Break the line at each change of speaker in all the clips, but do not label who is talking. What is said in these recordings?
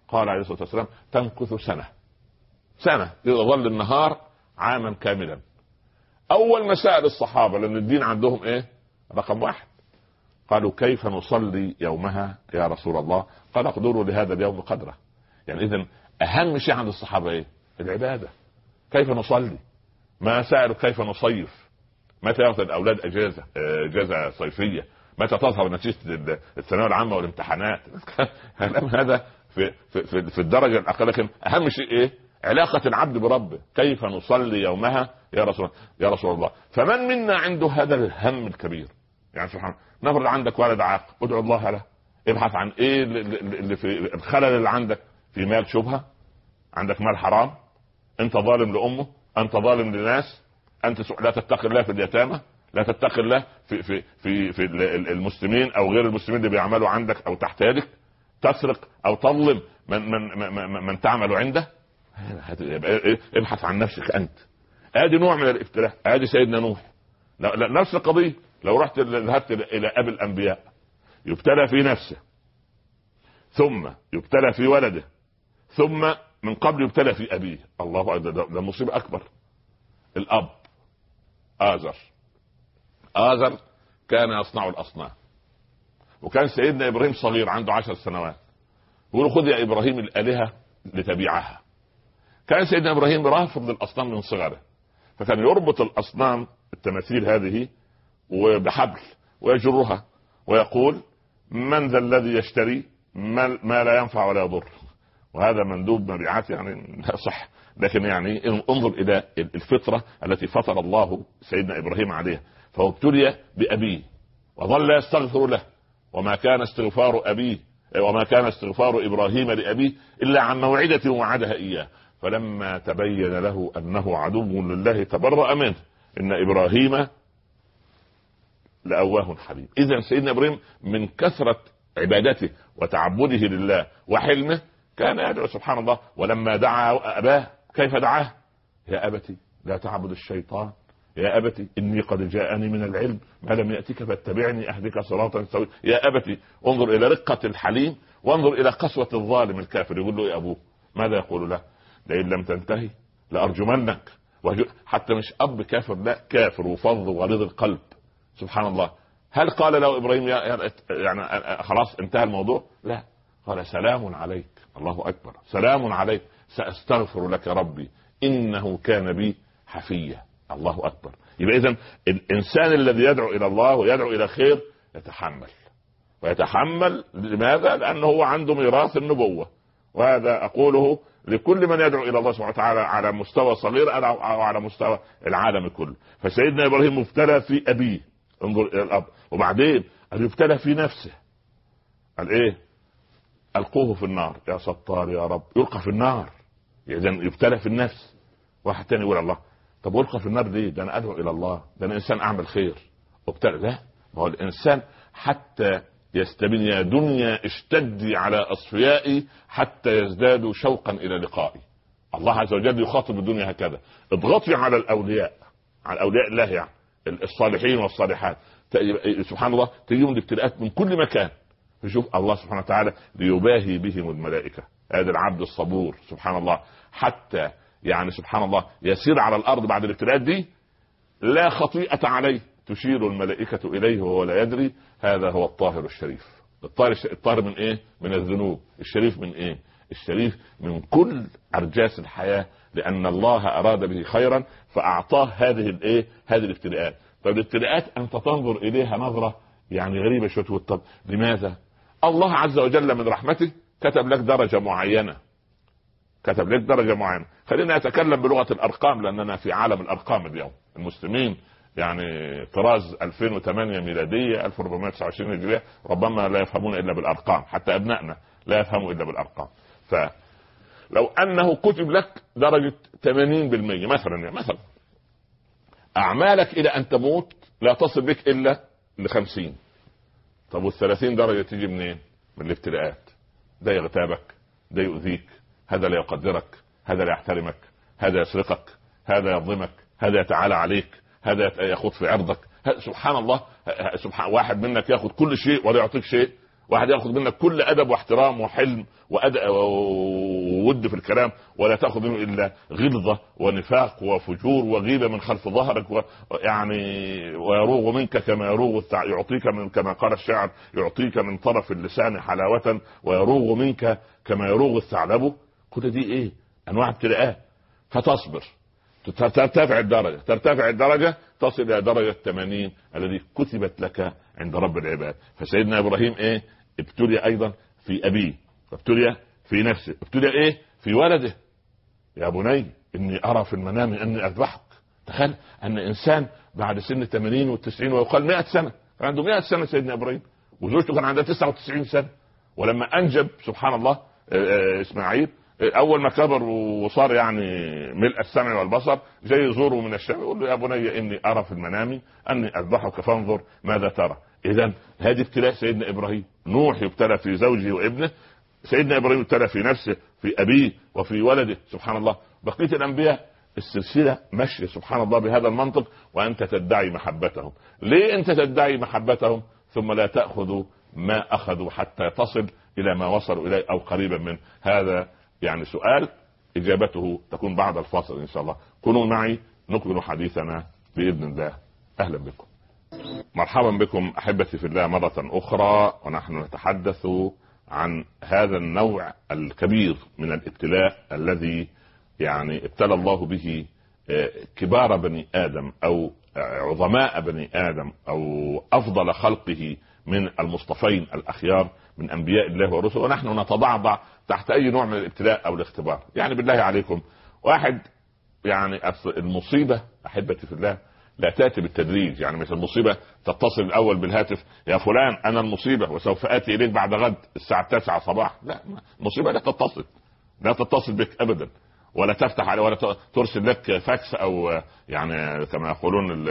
قال عليه الصلاة والسلام تمكث سنة يظل النهار عاما كاملا. أول ما سأل الصحابة، لأن الدين عندهم إيه؟ رقم واحد. قالوا كيف نصلي يومها يا رسول الله؟ قال اقدروا لهذا اليوم قدره. يعني إذن أهم شيء عند الصحابة إيه؟ العبادة. كيف نصلي؟ ما سألوا كيف نصيف، متى يأخذ الأولاد أجازة صيفية، متى تظهر نتيجة الثانوية العامة والامتحانات. هذا في الدرجة الأقل. لكن أهم شيء إيه؟ علاقة العبد بربه. كيف نصلي يومها يا رسول الله؟ فمن منا عنده هذا الهم الكبير؟ يعني سبحان الله، نفرض عندك ولد عاق، ادعو الله له، ابحث عن ايه اللي في الخلل اللي عندك. في مال شبهة، عندك مال حرام، انت ظالم لأمه، انت ظالم لناس، انت لا تتقي الله في اليتامى، لا تتقي الله في المسلمين او غير المسلمين اللي بيعملوا عندك او تحت يدك، تسرق او تظلم من تعمل عنده. ابحث عن نفسك انت. ادي نوع من الابتلاء. ادي سيدنا نوح، لا نفس القضيه. لو رحت ذهبت الى ابي الانبياء، يبتلى في نفسه، ثم يبتلى في ولده، ثم من قبل يبتلى في ابيه. الله اكبر، ده مصيبه اكبر. الاب آزر كان يصنع الاصنام، وكان سيدنا ابراهيم صغير عنده 10 سنوات، يقول خذ يا ابراهيم الالهه لتبيعها. كان سيدنا ابراهيم رافض الاصنام من صغره، فكان يربط الاصنام التماثيل هذه وبحبل ويجرها ويقول من ذا الذي يشتري ما لا ينفع ولا يضر. وهذا مندوب مبيعات يعني لا صح. لكن يعني انظر الى الفطره التي فطر الله سيدنا ابراهيم عليها. فهو ابتلي بابيه وظل يستغفر له، وما كان استغفار ابراهيم لابيه الا عن موعده وعدها اياه، فلما تبين له انه عدو لله تبرأ منه، ان ابراهيم لأواه حليم. اذا سيدنا ابراهيم من كثرة عبادته وتعبده لله وحلمه كان يدعو سبحان الله. ولما دعا اباه كيف دعاه؟ يا ابتي لا تعبد الشيطان، يا ابتي اني قد جاءني من العلم ما لم ياتك فاتبعني اهدك صراطا سويا. يا ابتي انظر الى رقة الحليم، وانظر الى قسوة الظالم الكافر. يقول له يا ابوه ماذا يقول له؟ لئن لم تنتهي لارجمنك. حتى مش اب كافر، لا كافر وفظ وغليظ القلب. سبحان الله. هل قال له ابراهيم يعني خلاص انتهى الموضوع؟ لا، قال سلام عليك. الله اكبر، سلام عليك، ساستغفر لك ربي انه كان بي حفيا. الله اكبر. يبقى اذا الانسان الذي يدعو الى الله ويدعو الى خير ويتحمل. لماذا؟ لانه هو عنده ميراث النبوة. وهذا اقوله لكل من يدعو الى الله سبحانه وتعالى على مستوى صغير او على مستوى العالم كله. فسيدنا ابراهيم مبتلى في ابيه، انظر الى الاب. وبعدين يبتلى في نفسه. قال ايه؟ القوه في النار يا ستار يا رب. يلقى في النار، اذا يبتلى في النفس. واحد تاني يقول الله طب يلقى في النار ليه؟ ده انا ادعو الى الله، ده انا انسان اعمل خير. وابتلى. لا، ما هو الانسان حتى يستبين يا دنيا اشتدي على اصفيائي حتى يزدادوا شوقا الى لقائي. الله عز وجل يخاطب الدنيا هكذا. اضغطي على الاولياء، على اولياء الله يعني الصالحين والصالحات. سبحان الله تجيهم الابتلاءات من كل مكان. فشوف الله سبحانه وتعالى ليباهي بهم الملائكة. هذا العبد الصبور سبحان الله، حتى يعني سبحان الله يسير على الارض بعد الابتلاءات دي لا خطيئة عليه، تشير الملائكة اليه وهو لا يدري. هذا هو الطاهر الشريف. الطاهر من ايه؟ من الذنوب. الشريف من ايه؟ الشريف من كل ارجاس الحياة، لان الله اراد به خيرا فاعطاه هذه الابتلاءات. طيب الابتلاءات انت تنظر اليها نظرة يعني غريبة شوية. طب لماذا؟ الله عز وجل من رحمته كتب لك درجة معينة. خلينا نتكلم بلغة الارقام، لاننا في عالم الارقام اليوم. المسلمين يعني طراز 2008 ميلادية 1429 هجرية ربما لا يفهمون الا بالارقام، حتى ابنائنا لا يفهموا الا بالارقام. فلو انه كتب لك درجة 80% مثلا اعمالك الى ان تموت لا تصل بك الا ل50. طب وال30 درجة تيجي منين؟ من الابتلاءات. ده يغتابك، ده يؤذيك، هذا لا يقدرك، هذا لا يحترمك، هذا يسرقك، هذا يظلمك، هذا يتعالى عليك، هذا يخوض في عرضك. سبحان الله. واحد منك ياخذ كل شيء ولا يعطيك شيء، واحد ياخذ منك كل ادب واحترام وحلم وود في الكلام، ولا تاخذ منه الا غلظه ونفاق وفجور وغيبه من خلف ظهرك يعني ويروغ منك كما يروغ يعطيك من، كما قال الشاعر، يعطيك من طرف اللسان حلاوه ويروغ منك كما يروغ الثعلب. كل دي ايه؟ انواع ابتلاءات. فتصبر، ترتفع الدرجة تصل إلى درجة 80 الذي كتبت لك عند رب العباد. فسيدنا إبراهيم إيه؟ ابتلي أيضا في أبيه، وابتلي في نفسه، ابتلي إيه؟ في ولده. يا بني إني أرى في المنام أني أذبحك. تخيل أن إنسان بعد سن 80 و90 ويقال 100 سنة، كان عنده 100 سنة سيدنا إبراهيم، وزوجته كان عندها 99 سنة، ولما أنجب سبحان الله إسماعيل، اول ما كبر وصار يعني ملء السمع والبصر، جاي يزوره من الشام يقول له يا بني اني ارى في المنام اني اذبحك فانظر ماذا ترى. اذا هذه ابتلاء سيدنا ابراهيم. نوح يبتلى في زوجه وابنه، سيدنا ابراهيم يبتلى في نفسه، في ابيه وفي ولده. سبحان الله. بقيه الانبياء السلسله ماشيه سبحان الله بهذا المنطق، وانت تدعي محبتهم. ليه انت تدعي محبتهم ثم لا تاخذ ما اخذوا حتى تصل الى ما وصلوا اليه او قريبا منه؟ هذا يعني سؤال إجابته تكون بعد الفاصل إن شاء الله. كونوا معي نكمل حديثنا بإذن الله. أهلا بكم، مرحبا بكم أحبتي في الله مرة أخرى، ونحن نتحدث عن هذا النوع الكبير من الابتلاء الذي يعني ابتلى الله به كبار بني آدم أو عظماء بني آدم أو أفضل خلقه من المصطفين الأخيار من أنبياء الله ورسله، ونحن نتضعضع تحت أي نوع من الابتلاء أو الاختبار. يعني بالله عليكم، واحد يعني المصيبة أحبتي في الله لا تأتي بالتدريج. يعني مثل المصيبة تتصل الأول بالهاتف يا فلان أنا المصيبة وسوف آتي إليك بعد غد الساعة 9 صباح. لا، المصيبة لا تتصل بك أبدا، ولا تفتح عليه، ولا ترسل لك فاكس او يعني كما يقولون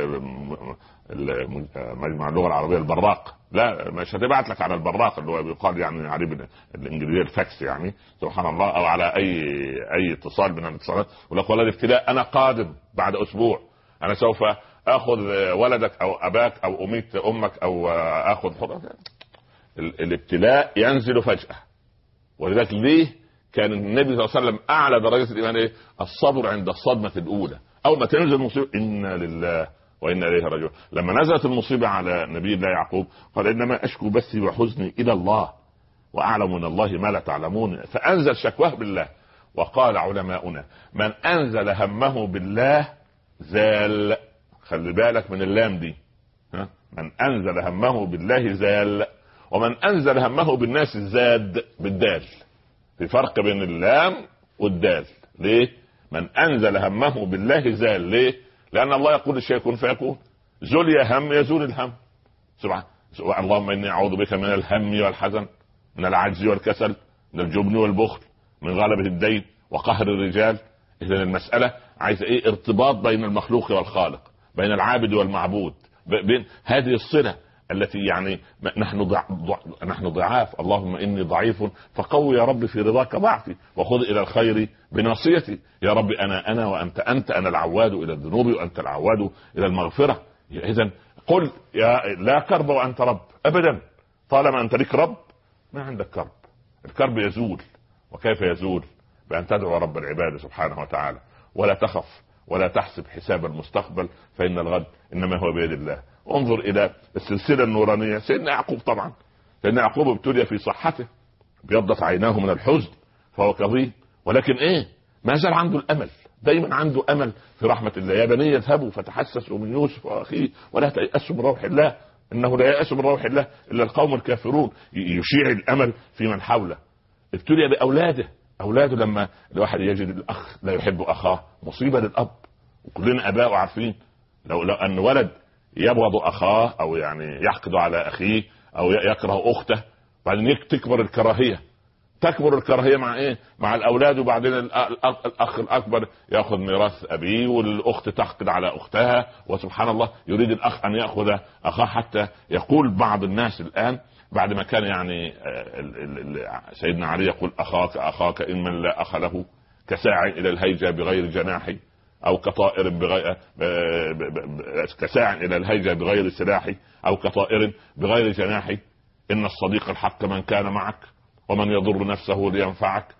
مجمع اللغه العربيه البراق. لا، مش هتبعت لك على البراق اللي هو بيقال يعني عليه بالانجليزيه الفاكس يعني سبحان الله، او على اي اتصال من الاتصالات، ولك والله الابتلاء انا قادم بعد اسبوع، انا سوف اخذ ولدك او اباك او اميت امك او اخذ حرة. الابتلاء ينزل فجأة. ولذلك ليه كان النبي صلى الله عليه وسلم اعلى درجه الايمان ايه؟ الصبر عند الصدمه الاولى. اول ما تنزل المصيبه انا لله وانا اليه راجعون. لما نزلت المصيبه على نبي الله يعقوب قال انما اشكو بثي وحزني الى الله واعلم من الله ما لا تعلمون، فانزل شكواه بالله. وقال علماؤنا من انزل همه بالله زال. خلي بالك من اللام دي، من انزل همه بالله زال، ومن انزل همه بالناس زاد بالدال. في فرق بين اللام والدال. ليه؟ من انزل همه بالله زال. ليه؟ لان الله يقول الشيء يكون فيكون. زل يا هم يزول الهم. سبحان اللهم اني اعوذ بك من الهم والحزن، من العجز والكسل، من الجبن والبخل، من غلبة الدين وقهر الرجال. اذا المسألة عايزة ايه؟ ارتباط بين المخلوق والخالق، بين العابد والمعبود، بين هذه الصلة التي يعني نحن ضعاف. اللهم إني ضعيف فقوي يا رب في رضاك ضعفي، وخذ إلى الخير بناصيتي. يا رب أنا وأنت أنت، أنا العواد إلى الذنوب وأنت العواد إلى المغفرة. إذن قل يا لا كرب وأنت رب أبدا. طالما أنت لك رب ما عندك كرب. الكرب يزول. وكيف يزول؟ بأن تدعو رب العباد سبحانه وتعالى، ولا تخف ولا تحسب حساب المستقبل، فإن الغد إنما هو بيد الله. انظر الى السلسله النورانيه. سيدنا يعقوب طبعا، سيدنا يعقوب ابتلي في صحته، بيضت عيناه من الحزن فهو كظيم، ولكن ايه؟ ما زال عنده الامل، دايما عنده امل في رحمه الله. يا بني اذهبوا فتحسسوا من يوسف واخيه ولا تيأسوا من روح الله انه لا يأس من روح الله الا القوم الكافرون. يشيع الامل في من حوله. ابتلي باولاده لما الواحد يجد الاخ لا يحب اخاه مصيبه للاب، وكلنا اباء عارفين لو ان ولد يبغض اخاه او يعني يحقد على اخيه او يكره اخته، بعدين تكبر الكراهيه مع ايه؟ مع الاولاد. وبعدين الاخ الاكبر ياخذ ميراث ابيه، والاخت تحقد على اختها، وسبحان الله يريد الاخ ان ياخذ اخاه. حتى يقول بعض الناس الان بعد ما كان يعني سيدنا علي يقول اخاك ان من لا اخ له كساع الى الهيجه بغير جناح، او كطائر كساع الى الهيجة بغير سلاح، او كطائر بغير جناح. إن الصديق الحق من كان معك ومن يضر نفسه لينفعك